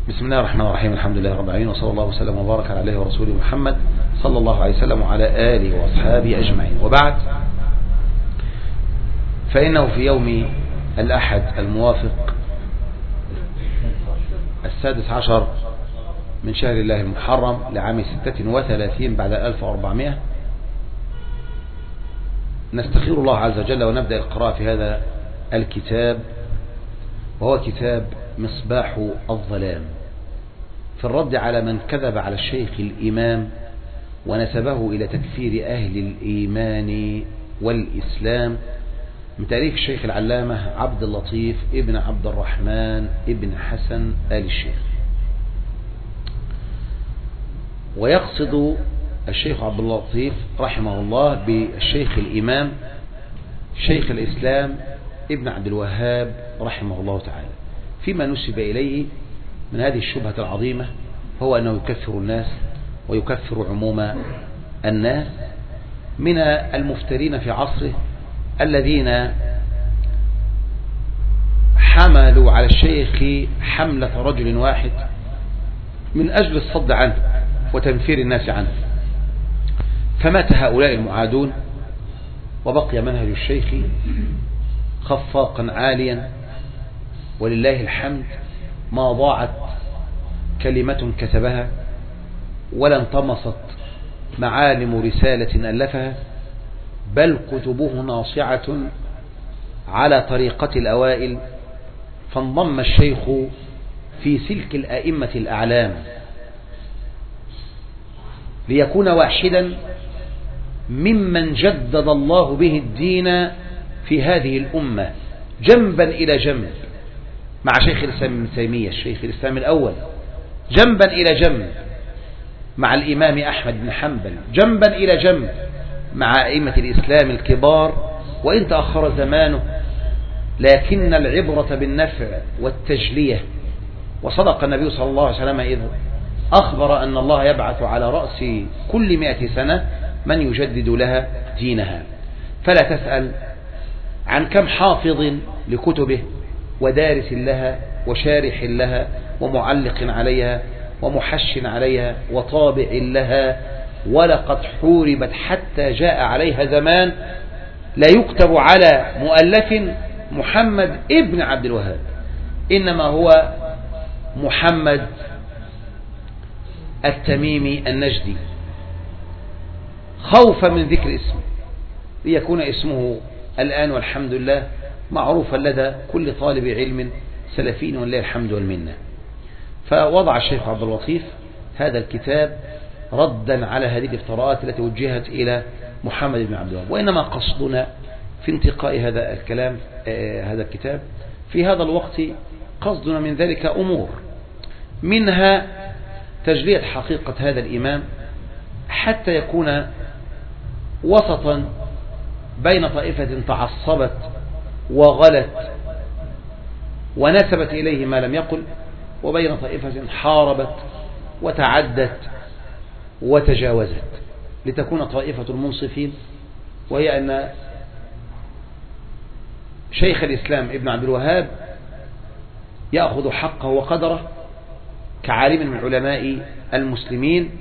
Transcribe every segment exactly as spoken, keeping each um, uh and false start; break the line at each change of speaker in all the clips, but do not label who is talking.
بسم الله الرحمن الرحيم. الحمد لله رب العالمين، وصلى الله وسلم وبارك عليه ورسوله محمد صلى الله عليه وسلم وعلى آله وأصحابه أجمعين، وبعد، فإنه في يوم الأحد الموافق السادس عشر من شهر الله المحرم لعام ستة وثلاثين بعد ألف وأربعمائة نستخير الله عز وجل ونبدأ القراءة في هذا الكتاب، وهو كتاب مصباح الظلام في الرد على من كذب على الشيخ الإمام ونسبه إلى تكفير أهل الإيمان والإسلام، من تاريخ الشيخ العلامة عبد اللطيف ابن عبد الرحمن ابن حسن آل الشيخ. ويقصد الشيخ عبد اللطيف رحمه الله بالشيخ الإمام شيخ الإسلام ابن عبد الوهاب رحمه الله تعالى، فيما نسب إليه من هذه الشبهة العظيمة، هو أنه يكفر الناس ويكفر عموم الناس من المفترين في عصره الذين حملوا على الشيخ حملة رجل واحد من أجل الصد عنه وتنفير الناس عنه، فمات هؤلاء المعادون وبقي منهج الشيخ خفاقا عاليا، ولله الحمد ما ضاعت كلمة كتبها ولا انطمست معالم رسالة ألفها، بل كتبه ناصعة على طريقة الأوائل، فانضم الشيخ في سلك الأئمة الأعلام ليكون واحدا ممن جدد الله به الدين في هذه الأمة جنبا إلى جنب مع شيخ الإسلام ابن تيمية الشيخ الإسلام الأول، جنبا إلى جنب مع الإمام أحمد بن حنبل، جنبا إلى جنب مع أئمة الإسلام الكبار، وإن تأخر زمانه لكن العبرة بالنفع والتجلية. وصدق النبي صلى الله عليه وسلم إذ أخبر أن الله يبعث على رأس كل مئة سنة من يجدد لها دينها، فلا تسأل عن كم حافظ لكتبه ودارس لها وشارح لها ومعلق عليها ومحش عليها وطابع لها، ولقد حوربت حتى جاء عليها زمان لا يكتب على مؤلف محمد ابن عبد الوهاب، إنما هو محمد التميمي النجدي، خوفا من ذكر اسمه ليكون اسمه الآن والحمد لله معروفا لدى كل طالب علم سلفي ولله الحمد والمنة. فوضع الشيخ عبد اللطيف هذا الكتاب ردا على هذه الافتراءات التي وجهت إلى محمد بن عبد الوهاب، وإنما قصدنا في انتقاء هذا الكلام آه هذا الكتاب في هذا الوقت قصدنا من ذلك أمور، منها تجلية حقيقة هذا الإمام حتى يكون وسطا بين طائفة تعصبت وغلت ونسبت إليه ما لم يقل، وبين طائفة حاربت وتعدت وتجاوزت، لتكون طائفة المنصفين، وهي أن شيخ الإسلام ابن عبد الوهاب يأخذ حقه وقدره كعالم من علماء المسلمين،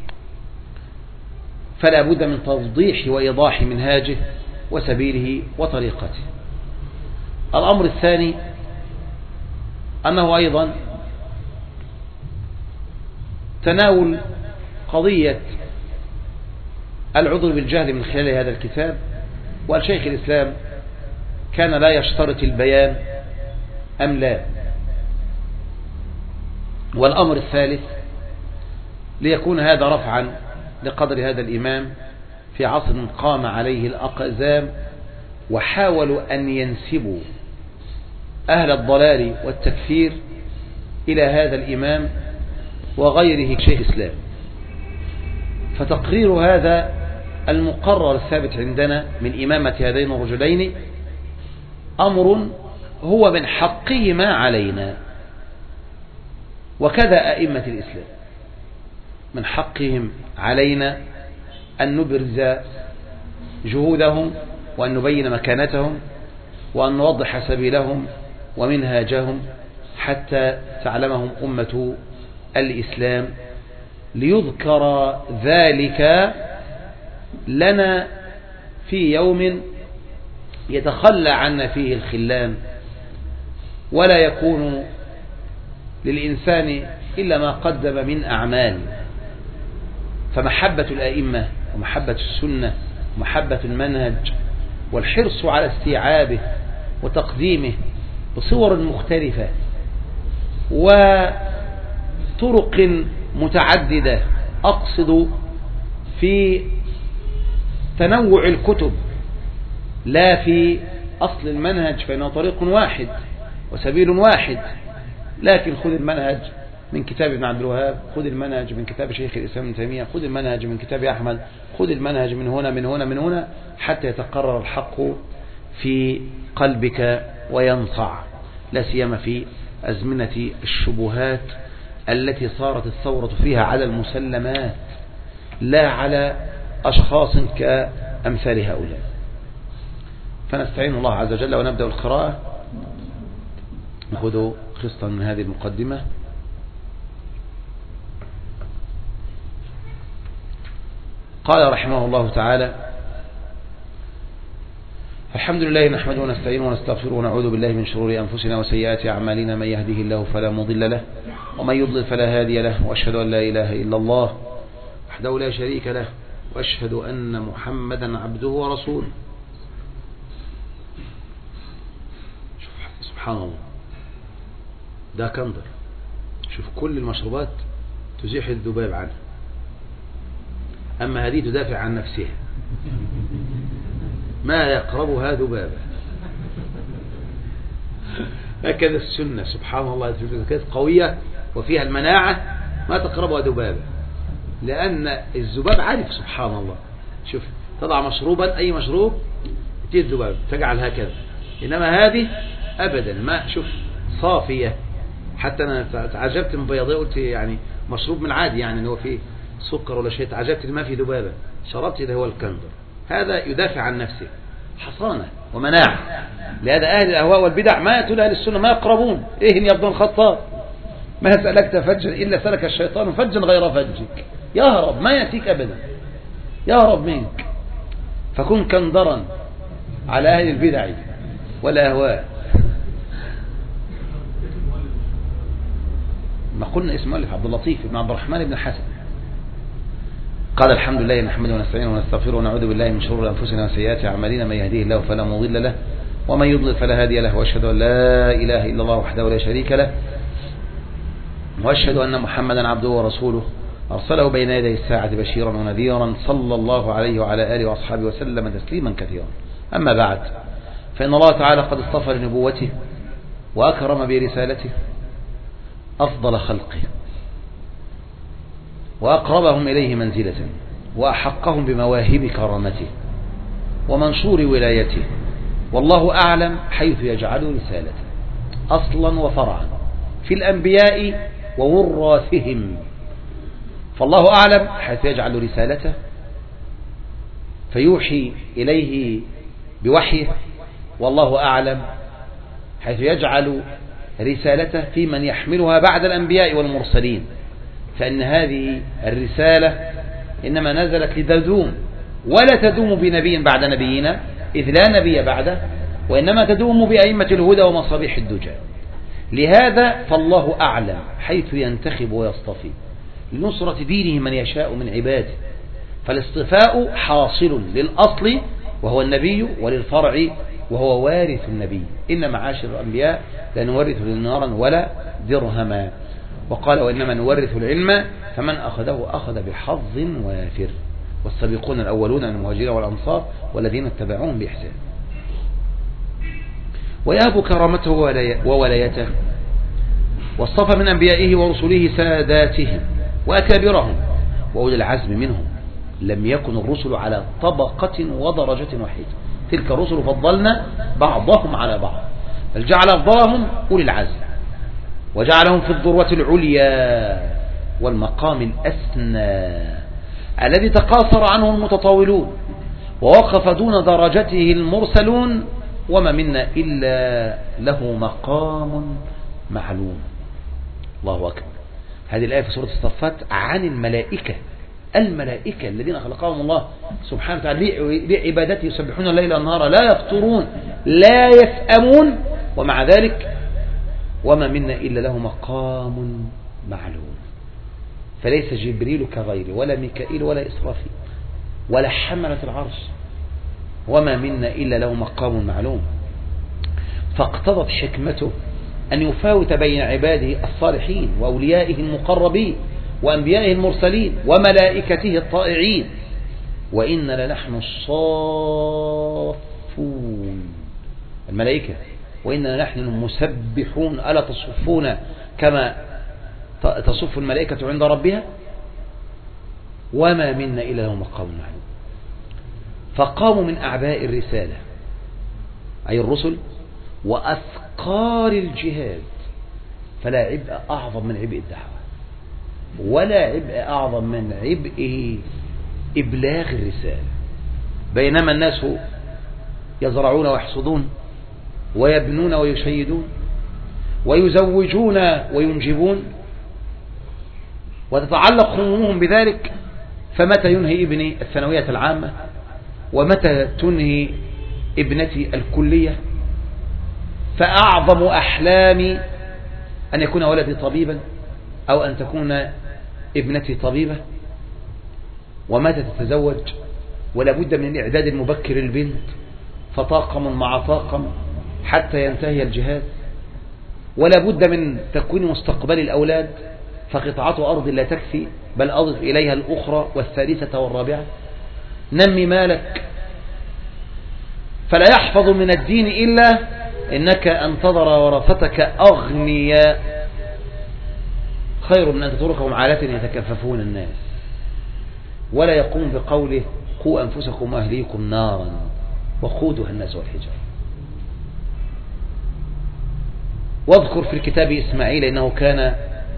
فلا بد من توضيح وإيضاح منهاجه وسبيله وطريقته. الأمر الثاني أنه أيضا تناول قضية العذر بالجهل من خلال هذا الكتاب، والشيخ الإسلام كان لا يشترط البيان أم لا. والأمر الثالث ليكون هذا رفعا لقدر هذا الإمام في عصر قام عليه الأقزام وحاولوا أن ينسبوا أهل الضلال والتكفير إلى هذا الإمام وغيره شيخ الإسلام، فتقرير هذا المقرر الثابت عندنا من إمامة هذين الرجلين أمر هو من حقهما علينا، وكذا أئمة الإسلام من حقهم علينا أن نبرز جهودهم وأن نبين مكانتهم وأن نوضح سبيلهم ومنهاجهم حتى تعلمهم أمة الإسلام، ليذكر ذلك لنا في يوم يتخلى عنا فيه الخلان، ولا يكون للإنسان إلا ما قدم من أعمال. فمحبة الأئمة ومحبة السنة ومحبة المنهج والحرص على استيعابه وتقديمه بصور مختلفة وطرق متعددة، أقصد في تنوع الكتب لا في أصل المنهج، فإنه طريق واحد وسبيل واحد، لكن خذ المنهج من كتاب ابن عبد الوهاب، خذ المنهج من كتاب شيخ الإسلام ابن تيمية، خذ المنهج من كتاب أحمد، خذ المنهج من هنا من هنا من هنا حتى يتقرر الحق في قلبك وينصع، لا سيما في أزمنة الشبهات التي صارت الثورة فيها على المسلمات لا على أشخاص كأمثال هؤلاء. فنستعين الله عز وجل ونبدأ القراءة. نأخذ قسطا من هذه المقدمة. قال رحمه الله تعالى: الحمد لله نحمده ونستعينه ونستغفره ونعوذ بالله من شرور أنفسنا وسيئات أعمالنا، من يهده الله فلا مضل له ومن يضلل فلا هادي له، وأشهد أن لا إله إلا الله وحده لا شريك له، وأشهد أن محمدا عبده ورسوله. سبحان الله، ده كندر. شوف كل المشروبات تزيح الذباب عنها، أما هذه تدافع عن نفسها، ما يقربها ذبابة. هكذا السنة سبحان الله، كانت قوية وفيها المناعة ما تقربها ذبابة، لأن الذباب عارف سبحان الله. شوف تضع مشروبا أي مشروب تأتي الذباب تجعل هكذا، إنما هذه أبدا ما، شوف صافية. حتى أنا تعجبت من بياضية، قلت يعني مشروب من عادي يعني اللي هو فيه سكر ولا شيء، تعجبت ما فيه ذبابة، شربت اللي هو الكندر. هذا يدافع عن نفسه، حصانة ومناعة. لهذا أهل الأهواء والبدع ما يأتون أهل السنة ما يقربون. إيه يا ابن الخطاب، ما سألكت فجا إلا سلك الشيطان فجا غير فجك، يهرب ما يأتيك أبدا، يهرب منك. فكن كندرا على أهل البدع والأهواء. ما قلنا اسم مؤلف عبد اللطيف بن عبد الرحمن بن حسن. قال: الحمد لله نحمده ونستعينه ونستغفره ونعوذ بالله من شرور أنفسنا وسيئات أعمالنا، من يهديه الله فلا مضل له ومن يضلل فلا هادي له، وأشهد أن لا إله إلا الله وحده لا شريك له، وأشهد أن محمدا عبده ورسوله أرسله بين يدي الساعة بشيرا ونذيرا، صلى الله عليه وعلى آله وأصحابه وسلم تسليما كثيرا. أما بعد، فإن الله تعالى قد اصطفى لنبوته وأكرم برسالته أفضل خلقه، وأقربهم إليه منزلة، وأحقهم بمواهب كرامته ومنشور ولايته، والله أعلم حيث يجعل رسالته أصلا وفرعا في الأنبياء ووراثهم. فالله أعلم حيث يجعل رسالته فيوحي إليه بوحيه، والله أعلم حيث يجعل رسالته في من يحملها بعد الأنبياء والمرسلين، فإن هذه الرسالة إنما نزلت لتدوم، ولا تدوم بنبي بعد نبينا إذ لا نبي بعده، وإنما تدوم بأئمة الهدى ومصابيح الدجى. لهذا فالله أعلم حيث ينتخب ويصطفي لنصرة دينه من يشاء من عباده، فالاصطفاء حاصل للأصل وهو النبي، وللفرع وهو وارث النبي. إن معاشر الأنبياء لا نورث دينارا ولا درهما. وقال: وإنما نورث العلم فمن أخذه أخذ بحظ وافر، والسابقون الأولون من المهاجرين والأنصار والذين اتبعوهم بإحسان. ويهب كرامته وولايته، واصطفى من أنبيائه ورسله ساداتهم وأكابرهم وأولي العزم منهم. لم يكن الرسل على طبقة ودرجة واحدة، تلك الرسل فضلنا بعضهم على بعض، بل جعل أفضلهم أولي العزم، وجعلهم في الذروة العليا والمقام الأسنى الذي تقاصر عنه المتطاولون، ووقف دون درجته المرسلون، وما منا إلا له مقام معلوم. الله أكبر. هذه الآية في سورة الصفات عن الملائكة، الملائكة الذين خلقهم الله سبحانه وتعالى لعبادته يسبحون الليل والنهار لا يفطرون لا يسأمون، ومع ذلك وما منا إلا له مقام معلوم. فليس جبريل كغيره ولا ميكائيل ولا إسرافيل ولا حملة العرش، وما منا إلا له مقام معلوم. فاقتضت حكمته أن يفاوت بين عباده الصالحين وأوليائه المقربين وأنبيائه المرسلين وملائكته الطائعين، وإن لنحن الصافون الملائكة، وإننا نحن المسبحون ألا تصفون كما تصف الملائكة عند ربها، وما منا إلا له مقام معلوم. فقاموا من أعباء الرسالة أي الرسل وأثقال الجهاد، فلا عبء أعظم من عبء الدعوة، ولا عبء أعظم من عبء إبلاغ الرسالة. بينما الناس يزرعون ويحصدون ويبنون ويشيدون ويزوجون وينجبون وتتعلق همومهم بذلك، فمتى ينهي ابني الثانوية العامة، ومتى تنهي ابنتي الكلية، فأعظم أحلامي أن يكون ولدي طبيبا أو أن تكون ابنتي طبيبة، ومتى تتزوج، ولا بد من الإعداد المبكر البنت فطاقم مع طاقم حتى ينتهي الجهاد، ولا بد من تكوين مستقبل الأولاد، فقطعة أرض لا تكفي بل أضف إليها الأخرى والثالثة والرابعة. نمي مالك فلا يحفظ من الدين إلا إنك أن تضر ورثتك أغنياء خير من أن تتركهم عالة يتكففون الناس. ولا يقوم بقوله قوا أنفسكم وأهليكم نارا وقودها الناس والحجارة. واذكر في الكتاب إسماعيل إنه كان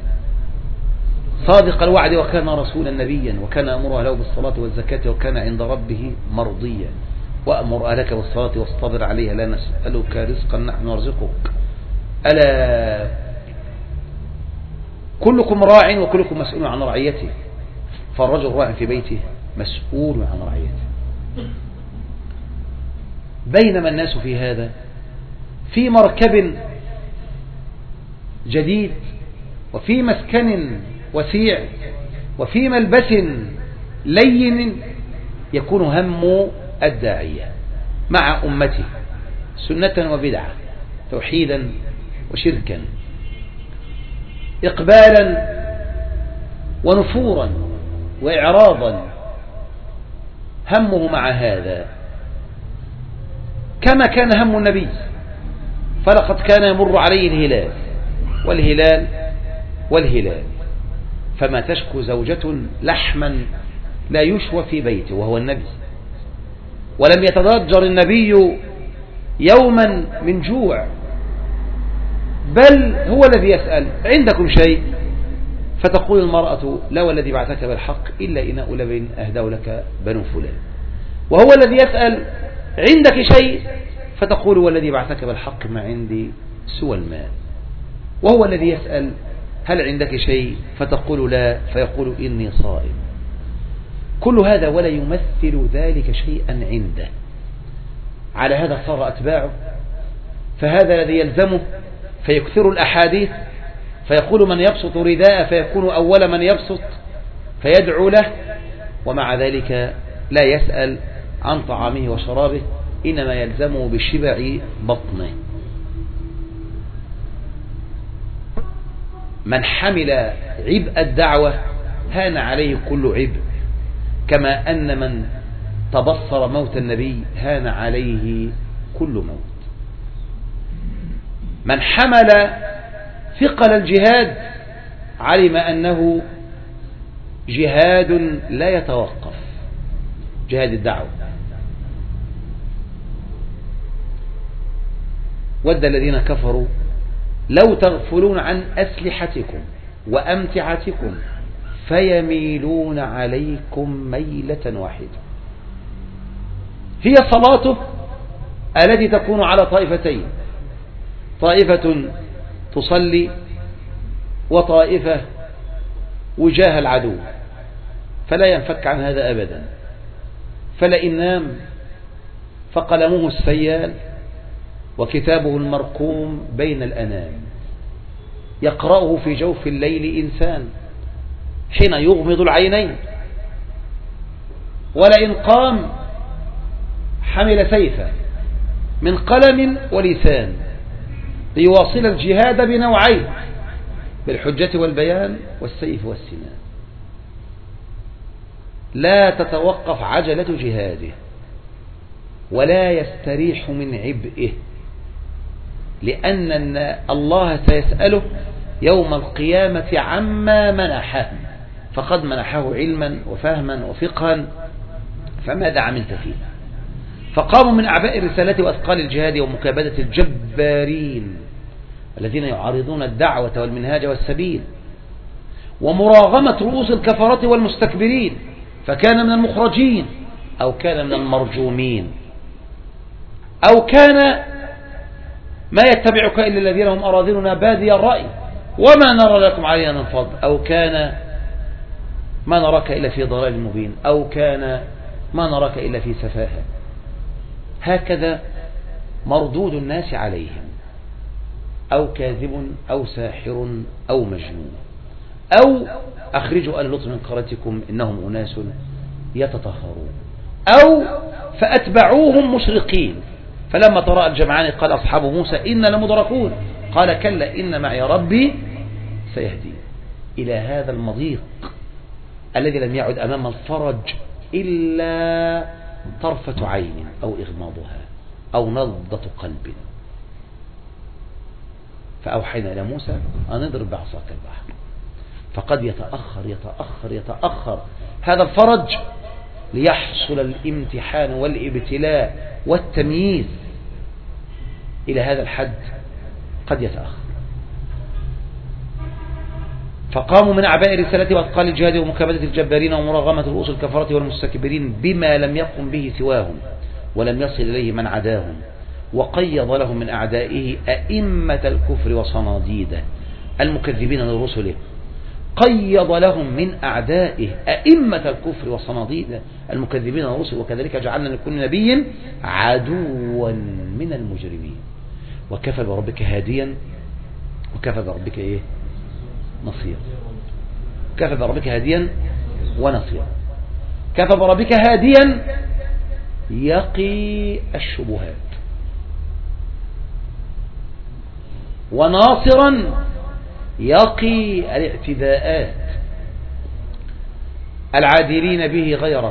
صادق الوعد وكان رسولا نبيا وكان أمر أهله بالصلاة والزكاة وكان عند ربه مرضيا. وأمر أهلك بالصلاة واصطبر عليها لا نسألك رزقا نحن نرزقك ألا كلكم راع وكلكم مسؤول عن رعيته، فالرجل راع في بيته مسؤول عن رعيته. بينما الناس في هذا في مركب جديد وفي مسكن وسيع وفي ملبس لين يكون هم الداعية مع أمته سنة وبدعة، توحيدا وشركا، إقبالا ونفورا وإعراضا، همه مع هذا كما كان هم النبي، فلقد كان يمر عليه الهلال والهلال والهلال، فما تشكو زوجة لحما لا يشوى في بيته وهو النبي، ولم يتضجر النبي يوما من جوع، بل هو الذي يسأل عندكم شيء، فتقول المرأة لا والذي بعثك بالحق إلا إناء لبن أهداه لك بنو فلان، وهو الذي يسأل عندك شيء، فتقول والذي بعثك بالحق ما عندي سوى الماء، وهو الذي يسأل هل عندك شيء، فتقول لا، فيقول إني صائم. كل هذا ولا يمثل ذلك شيئا عنده. على هذا صار أتباعه، فهذا الذي يلزمه فيكثر الأحاديث، فيقول من يبسط رداء فيكون أول من يبسط فيدعو له، ومع ذلك لا يسأل عن طعامه وشرابه، إنما يلزمه بشبع بطنه. من حمل عبء الدعوة هان عليه كل عبء، كما أن من تبصر موت النبي هان عليه كل موت. من حمل ثقل الجهاد علم أنه جهاد لا يتوقف، جهاد الدعوة. ود الذين كفروا لو تغفلون عن أسلحتكم وأمتعتكم فيميلون عليكم ميلة واحدة. هي صلاته التي تكون على طائفتين، طائفة تصلي وطائفة وجاه العدو، فلا ينفك عن هذا أبدا. فلئن نام فقلمه السيال وكتابه المرقوم بين الأنام، يقرأه في جوف الليل إنسان حين يغمض العينين. ولئن قام حمل سيفا من قلم ولسان ليواصل الجهاد بنوعين، بالحجة والبيان والسيف والسنان. لا تتوقف عجلة جهاده ولا يستريح من عبئه، لأن الله سيسأله يوم القيامة عما منحه، فقد منحه علما وفهما وفقها، فماذا عملت فيه؟ فقاموا من أعباء الرسالة وأثقال الجهاد ومكابدة الجبارين الذين يعارضون الدعوة والمنهاج والسبيل، ومراغمة رؤوس الكفرة والمستكبرين، فكان من المخرجين أو كان من المرجومين أو كان ما يتبعك إلا الذين هم أراذلنا بادي الرأي وما نرى لكم علينا من فضل، أو كان ما نراك إلا في ضلال مبين، أو كان ما نراك إلا في سفاهة. هكذا مردود الناس عليهم، أو كاذب أو ساحر أو مجنون، أو أخرجوا آل لوط من قريتكم إنهم أناس يتطهرون، أو فأتبعوهم مشرقين فلما تراءى الجمعان قال أصحاب موسى إنا لمدركون قال كلا إن معي ربي سيهدي. إلى هذا المضيق الذي لم يعد أمام الفرج إلا طرفة عين أو إغماضها أو نضة قلب. فأوحينا إلى موسى أن اضرب بعصاك البحر، فقد يتأخر يتأخر يتأخر هذا الفرج ليحصل الامتحان والابتلاء والتمييز، إلى هذا الحد قد يتأخر. فقاموا من أعباء الرسالة وأثقال الجهاد ومكابدة الجبارين ومراغمة رؤوس الكفرة والمستكبرين بما لم يقم به سواهم ولم يصل إليه من عداهم، وقيض لهم من أعدائه أئمة الكفر وصناديده المكذبين لرسله. قيض لهم من أعدائه أئمة الكفر وصناديده المكذبين لرسله، وكذلك جعلنا لكل نبي عدوا من المجرمين. وكفى بربك هاديا وكفى بربك إيه نصيرا. كفى بربك هاديا ونصيرا. كفى بربك هاديا يقي الشبهات، وناصرا يقي الاعتداءات، العادلين به غيره،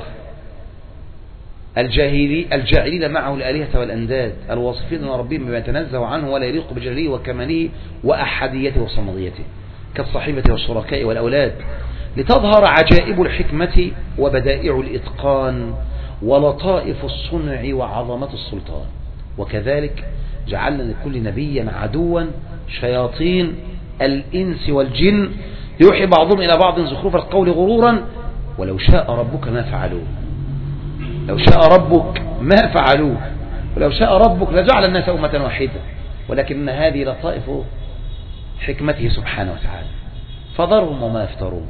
الجاعلين معه الآلهة والأنداد، الواصفين ربهم بما يتنزه عنه ولا يليق بجلاله وكماله وأحديته وصمديته، كالصحيبة والشركاء والأولاد، لتظهر عجائب الحكمة وبدائع الإتقان ولطائف الصنع وعظمة السلطان. وكذلك جعلنا لكل نبي عدوا شياطين الإنس والجن يوحي بعضهم إلى بعض زخرف القول غرورا ولو شاء ربك ما فعلوه. لو شاء ربك ما فعلوه، ولو شاء ربك لجعل الناس أمة واحدة، ولكن هذه لطائف حكمته سبحانه وتعالى. فذرهم وما يفترون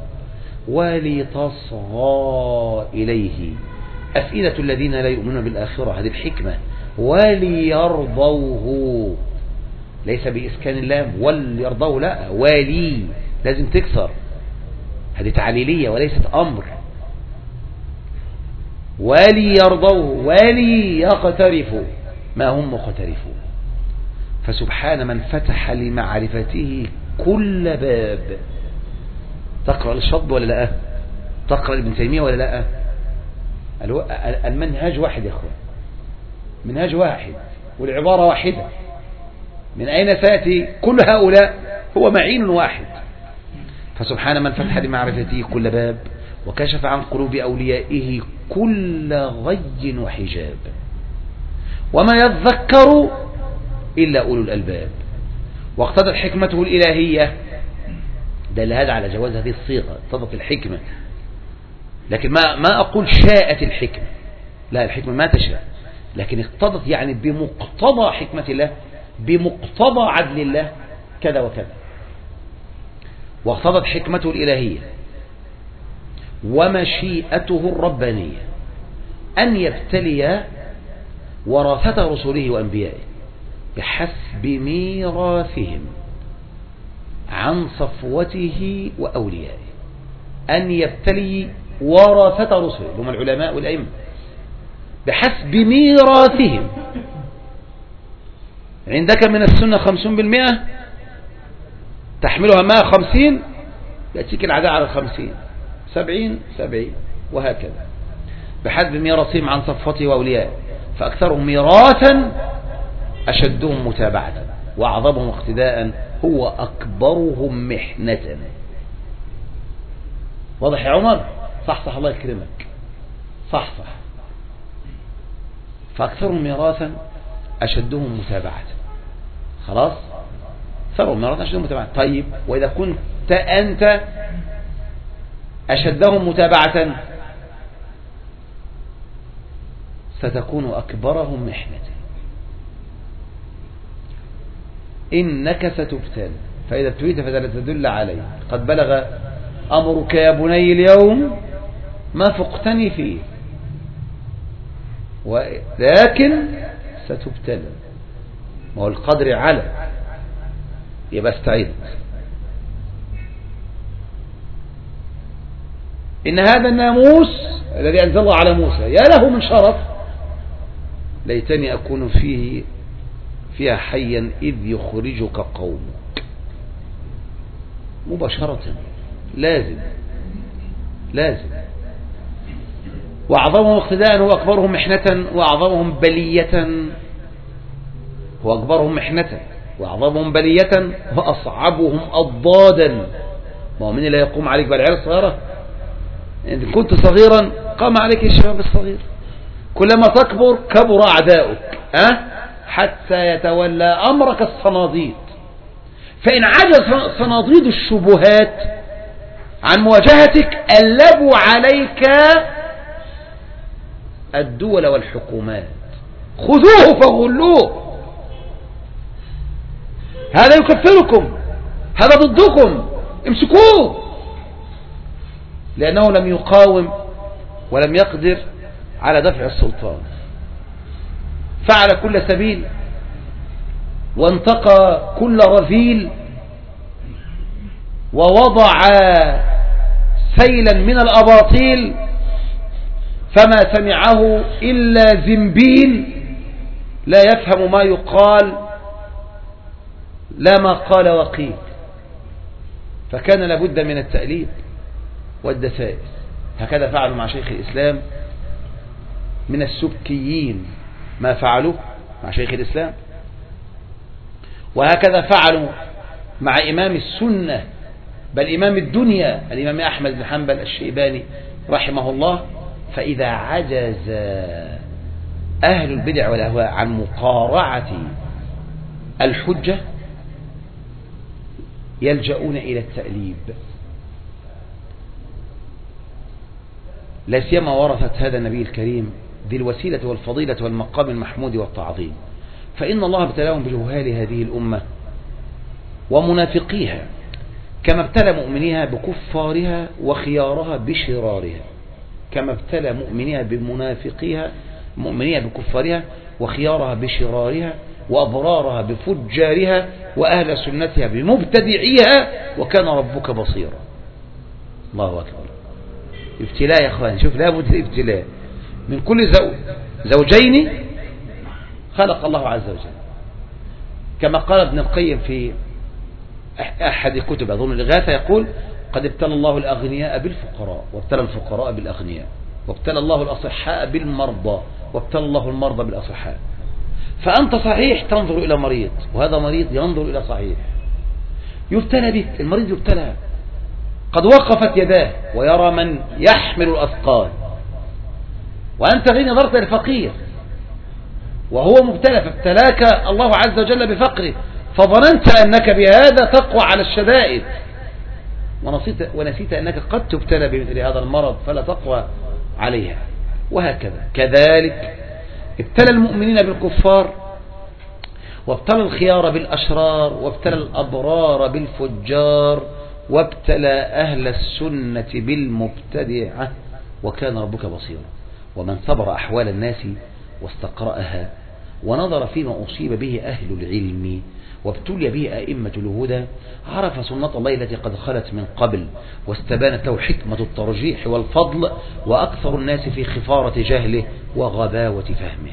ولتصغى إليه أفئدة الذين لا يؤمنون بالآخرة، هذه الحكمة، وليرضوه، ليس بإسكان اللام وليرضوه، لا، ولي لازم تكسر، هذه تعليلية وليست أمر. وليرضوه وليقترفوا ما هم مقترفون. فسبحان من فتح لمعرفته كل باب. تقرأ الشطب ولا لا؟ تقرأ ابن تيمية ولا لا؟ المنهج واحد يا أخوان، منهج واحد والعبارة واحدة. من أين سيأتي كل هؤلاء؟ هو معين واحد. فسبحان من فتح لمعرفته كل باب وكشف عن قلوب أوليائه كل غي وحجاب، وما يذكر إلا أولو الألباب. واقتضت حكمته الإلهية، دل هذا على جواز هذه الصيغة، اقتضت الحكمة، لكن ما ما أقول شاءت الحكمة، لا، الحكمة ما تشاء، لكن اقتضت يعني بمقتضى حكمة الله، بمقتضى عدل الله، كذا وكذا، واقتضت حكمته الإلهية ومشيئته الربانية أن يبتلي ورثة رسله وأنبيائه بحسب ميراثهم عن صفوته وأوليائه، أن يبتلي ورثة رسله هم العلماء والأئمة بحسب ميراثهم. عندك من السنة خمسون بالمئة تحملها مائة وخمسين، يأتيك العداء على الخمسين، سبعين سبعين، وهكذا بحسب ميراثهم عن صفوته وأوليائه، فأكثرهم ميراثا أشدهم متابعة وأعظمهم اقتداء هو أكبرهم محنة. واضح يا عمر؟ صح صح، الله يكرمك، صح صح. فأكثرهم ميراثا أشدهم متابعة. خلاص، أكثرهم ميراثا أشدهم متابعة. طيب، وإذا كنت أنت أشدهم متابعة ستكون أكبرهم محنة، إنك ستبتلى، فإذا ابتليت فلا تدل عليه، قد بلغ أمرك يا بني اليوم ما فقتني فيه، ولكن ستبتلى، ما هو القدر على، يبقى استعد. إن هذا الناموس الذي أنزل الله على موسى يا له من شرف، ليتني أكون فيه فيها حيا إذ يخرجك قومك. مباشرة، لازم لازم. وأعظمهم اقتداء هو أكبرهم محنة وأعظمهم بلية، هو أكبرهم محنة وأعظمهم بلية وأصعبهم أضدادا. ما هو من لا يقوم عليك بالعيال الصغيرة؟ إن كنت صغيرا قام عليك الشباب الصغير، كلما تكبر كبر أعداؤك، أه؟ حتى يتولى أمرك الصناديد. فإن عجز صناديد الشبهات عن مواجهتك ألبوا عليك الدول والحكومات، خذوه فغلوه، هذا يكفركم، هذا ضدكم، امسكوه، لأنه لم يقاوم ولم يقدر على دفع السلطان، فعل كل سبيل وانتقى كل رذيل ووضع سيلا من الأباطيل، فما سمعه إلا زنبيل لا يفهم ما يقال، لا ما قال وقيل. فكان لابد من التأليب والدسائس. هكذا فعلوا مع شيخ الإسلام من السبكيين ما فعلوه مع شيخ الإسلام، وهكذا فعلوا مع إمام السنة بل إمام الدنيا الإمام أحمد بن حنبل الشيباني رحمه الله. فإذا عجز أهل البدع والأهواء عن مقارعة الحجة يلجؤون إلى التأليب، لا سيما ورثة هذا النبي الكريم ذي الوسيلة والفضيلة والمقام المحمود والتعظيم. فإن الله ابتلاهم بجهال هذه الأمة ومنافقيها، كما ابتلى مؤمنيها بكفارها وخيارها بشرارها، كما ابتلى مؤمنيها بمنافقيها مؤمنيها بكفارها وخيارها بشرارها وأبرارها بفجارها وأهل سنتها بمبتدعيها، وكان ربك بصيرا. الله أكبر. ابتلاء يا أخوان، شوف لابد الابتلاء من كل زوج زوجين خلق الله عز وجل، كما قال ابن القيم في أحد كتب أظن الإغاثة، يقول قد ابتلى الله الأغنياء بالفقراء وابتلى الفقراء بالأغنياء وابتلى الله الأصحاء بالمرضى وابتلى الله المرضى بالأصحاء. فأنت صحيح تنظر إلى مريض، وهذا مريض ينظر إلى صحيح، يبتلى بك، المريض يبتلى، قد وقفت يداه ويرى من يحمل الأثقال، وأنت غير نظرت للفقير وهو مبتلى، فابتلاك الله عز وجل بفقره، فظننت أنك بهذا تقوى على الشدائد، ونسيت, ونسيت أنك قد تبتلى بمثل هذا المرض فلا تقوى عليها. وهكذا كذلك ابتلى المؤمنين بالكفار وابتلى الخيار بالأشرار، وابتلى الأبرار بالفجار، وابتلى أهل السنة بالمبتدعة، وكان ربك بصيرا. ومن صبر أحوال الناس واستقرأها ونظر فيما أصيب به أهل العلم وابتلي به أئمة الهدى عرف سنة الله التي قد خلت من قبل، واستبانت له حكمة الترجيح والفضل، وأكثر الناس في خفارة جهله وغباوة فهمه.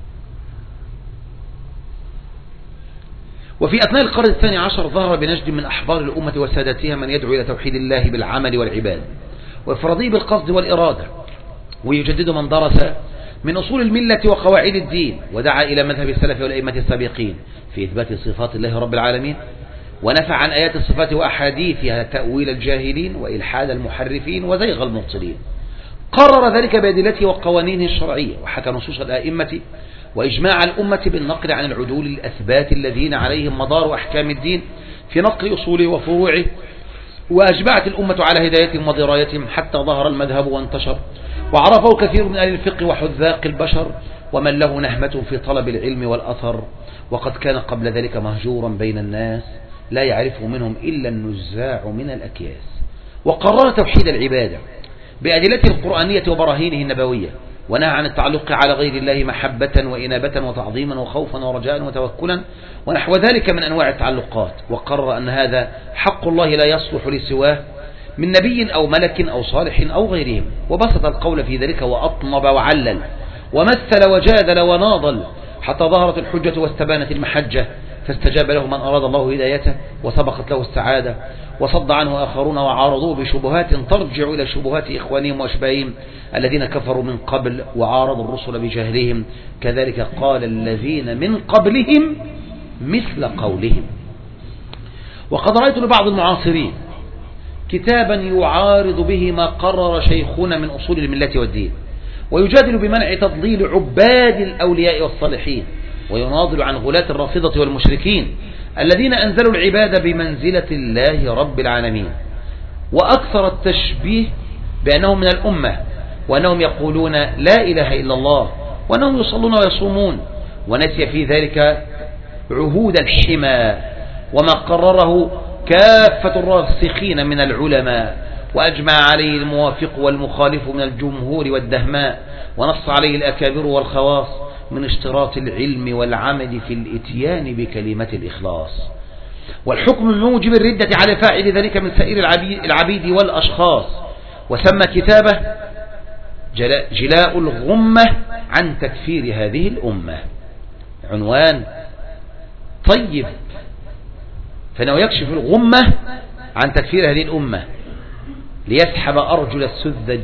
وفي أثناء القرن الثاني عشر ظهر بنجد من أحبار الأمة وسادتها من يدعو إلى توحيد الله بالعمل والعباد وإفراده بالقصد والإرادة، ويجدد من درس من أصول الملة وقواعد الدين، ودعا إلى مذهب السلف والأئمة السابقين في إثبات صفات الله رب العالمين، ونفع عن آيات الصفات وأحاديثها تأويل الجاهلين وإلحاد المحرفين وزيغ المبطلين. قرر ذلك بأدلته وقوانينه الشرعية، وحكى نصوص الآئمة وإجماع الأمة بالنقل عن العدول الأثبات الذين عليهم مدار أحكام الدين في نقل أصوله وفروعه، وأجمعت الأمة على هدايتهم ودرايتهم حتى ظهر المذهب وانتشر، وعرفه كثير من أهل الفقه وحذاق البشر ومن له نهمة في طلب العلم والأثر، وقد كان قبل ذلك مهجورا بين الناس لا يعرفه منهم إلا النزاع من الأكياس. وقرر توحيد العبادة بأدلته القرآنية وبراهينه النبوية، ونهى عن التعلق على غير الله محبة وإنابة وتعظيما وخوفا ورجاء وتوكلا ونحو ذلك من أنواع التعلقات. وقرر أن هذا حق الله لا يصلح لسواه من نبي أو ملك أو صالح أو غيرهم، وبسط القول في ذلك وأطنب وعلل ومثل وجادل وناضل حتى ظهرت الحجة واستبانت المحجة، فاستجاب له من أراد الله هدايته وسبقت له السعادة، وصد عنه آخرون وعارضوه بشبهات ترجع إلى شبهات إخوانهم وأشباههم الذين كفروا من قبل وعارضوا الرسل بجهلهم، كذلك قال الذين من قبلهم مثل قولهم. وقد رأيت لبعض المعاصرين كتابا يعارض به ما قرر شيخنا من أصول الملة والدين، ويجادل بمنع تضليل عباد الأولياء والصالحين، ويناضل عن غلاة الرافضة والمشركين الذين أنزلوا العبادة بمنزلة الله رب العالمين، وأكثر التشبيه بأنهم من الأمة، وأنهم يقولون لا إله إلا الله، وأنهم يصلون ويصومون، ونسي في ذلك عهود الحمى وما قرره كافة الراسخين من العلماء، وأجمع عليه الموافق والمخالف من الجمهور والدهماء، ونص عليه الأكابر والخواص من اشتراط العلم والعمل في الاتيان بكلمة الإخلاص، والحكم بموجب الردة على فاعل ذلك من سائر العبيد والأشخاص. وسمى كتابه جلاء الغمة عن تكفير هذه الأمة. عنوان طيب، فإنه يكشف الغمة عن تكفير هذه الأمة ليسحب أرجل السذج.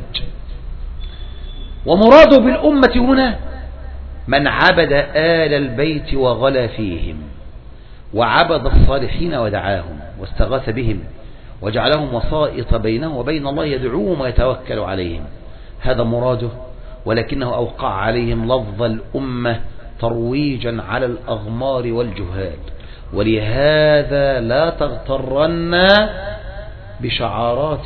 ومراده بالأمة هنا من عبد آل البيت وغلا فيهم، وعبد الصالحين ودعاهم واستغاث بهم وجعلهم وسائط بينه وبين الله يدعوهم ويتوكل عليهم، هذا مراده، ولكنه أوقع عليهم لفظ الأمة ترويجا على الأغمار والجهال. ولهذا لا تغترن بشعارات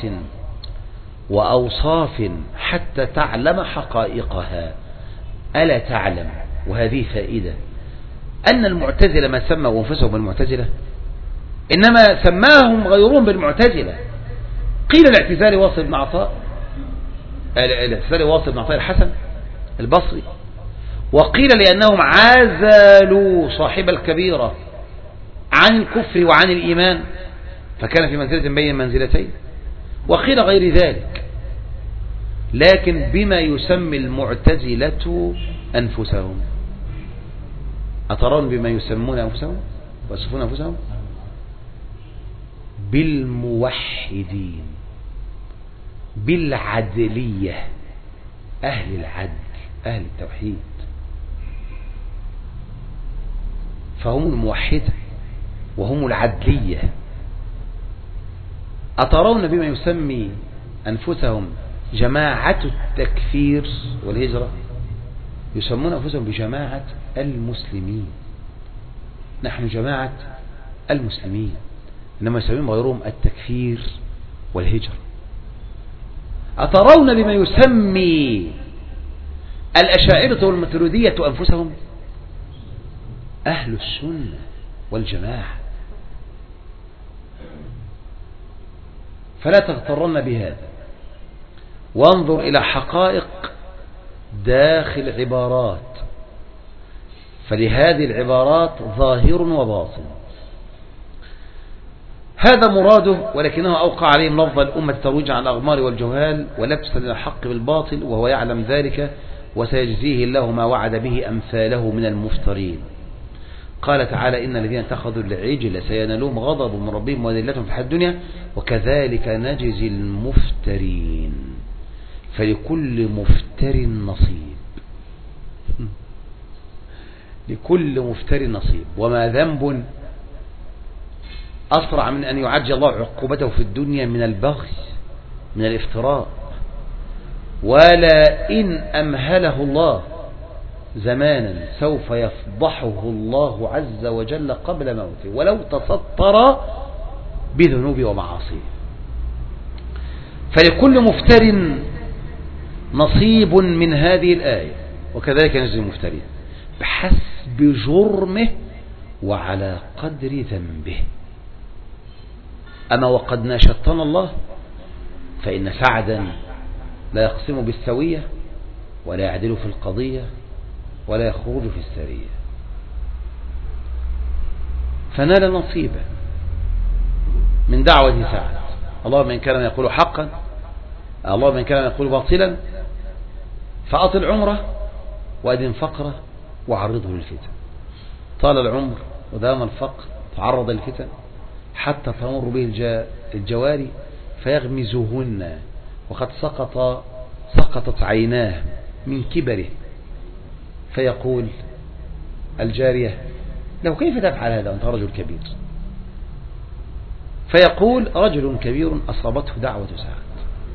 وأوصاف حتى تعلم حقائقها. ألا تعلم، وهذه فائدة، أن المعتزلة ما سموا أنفسهم بالمعتزلة إنما سماهم غيرهم بالمعتزلة. قيل الاعتزال واصل بن عطاء الاعتزال واصل بن عطاء الحسن البصري، وقيل لأنهم عازلوا صاحب الكبيرة عن الكفر وعن الإيمان فكان في منزلة بين منزلتين، وقيل غير ذلك. لكن بما يسمي المعتزلة أنفسهم، أترون بما يسمون أنفسهم ويصفون أنفسهم؟ بالموحدين، بالعدلية، أهل العدل، أهل التوحيد، فهم الموحدة وهم العدلية. أترون بما يسمي أنفسهم جماعة التكفير والهجرة؟ يسمون أنفسهم بجماعة المسلمين، نحن جماعة المسلمين، إنما يسمون غيرهم التكفير والهجرة. أترون بما يسمي الأشاعرة والماتريدية أنفسهم؟ أهل السنة والجماعة. فلا تغترن بهذا، وانظر إلى حقائق داخل عبارات، فلهذه العبارات ظاهر وباطن. هذا مراده، ولكنه أوقع عليهم لفظ الأمة ترويجا عن الأغمار والجهال ولبسا للحق بالباطل، وهو يعلم ذلك وسيجزيه الله ما وعد به أمثاله من المفترين. قال تعالى: إن الذين اتخذوا العجل سينالهم غضب من ربهم وذلة في الحياة الدنيا وكذلك نجزي المفترين. فلكل مفتر نصيب، لكل مفتر نصيب. وما ذنب أسرع من أن يعجل الله عقوبته في الدنيا من البغي، من الافتراء. ولا إن أمهله الله زمانا سوف يفضحه الله عز وجل قبل موته ولو تستر بذنوب ومعاصيه. فلكل مفتر نصيب من هذه الآية، وكذلك نجزي المفترين بحسب جرمه وعلى قدر ذنبه. أما وقد ناشدتنا الله فإن سعدا لا يقسم بالسوية ولا يعدل في القضية ولا يخرج في السرية، فنال نصيبا من دعوة سعد. اللهم إن كان يقول حقا، اللهم إن كان يقول باطلا، فأطل عمره وأدن فقره وعرضه للفتن. طال العمر ودام الفقر تعرض للفتن حتى تمر به الجواري فيغمزهن، وقد سقط سقطت عيناه من كبره، فيقول الجارية: لو كيف تفعل هذا وأنت رجل كبير؟ فيقول: رجل كبير أصابته دعوة سعد.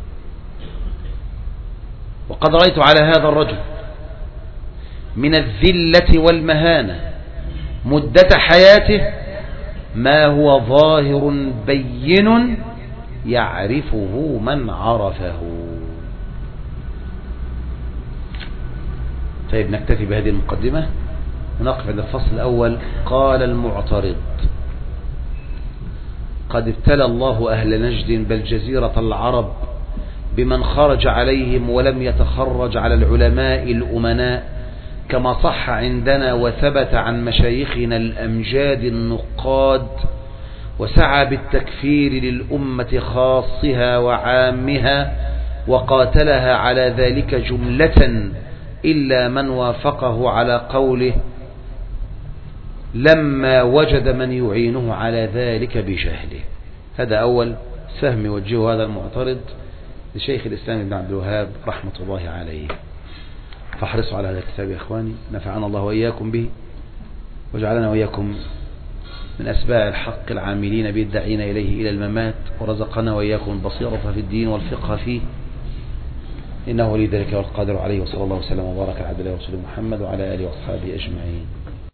وقد رأيت على هذا الرجل من الذلة والمهانة مدة حياته ما هو ظاهر بين يعرفه من عرفه. طيب، نكتفي بهذه المقدمة ونقف عند الفصل الأول. قال المعترض: قد ابتلى الله أهل نجد بل جزيرة العرب بمن خرج عليهم ولم يتخرج على العلماء الأمناء، كما صح عندنا وثبت عن مشايخنا الأمجاد النقاد، وسعى بالتكفير للأمة خاصها وعامها، وقاتلها على ذلك جملة إلا من وافقه على قوله لما وجد من يعينه على ذلك بجهله. هذا أول سهم يوجهه هذا المعترض لشيخ الإسلام ابن عبد الوهاب رحمة الله عليه. فاحرصوا على هذا الكتاب يا إخواني، نفعنا الله وإياكم به، وجعلنا وإياكم من أسباع الحق العاملين به الداعين إليه إلى الممات، ورزقنا وإياكم البصيرة في الدين والفقه فيه، إنه ولي ذلك والقادر عليه. وصلى الله وسلم وبارك على عبد الله ورسوله محمد وعلى آله وأصحابه أجمعين.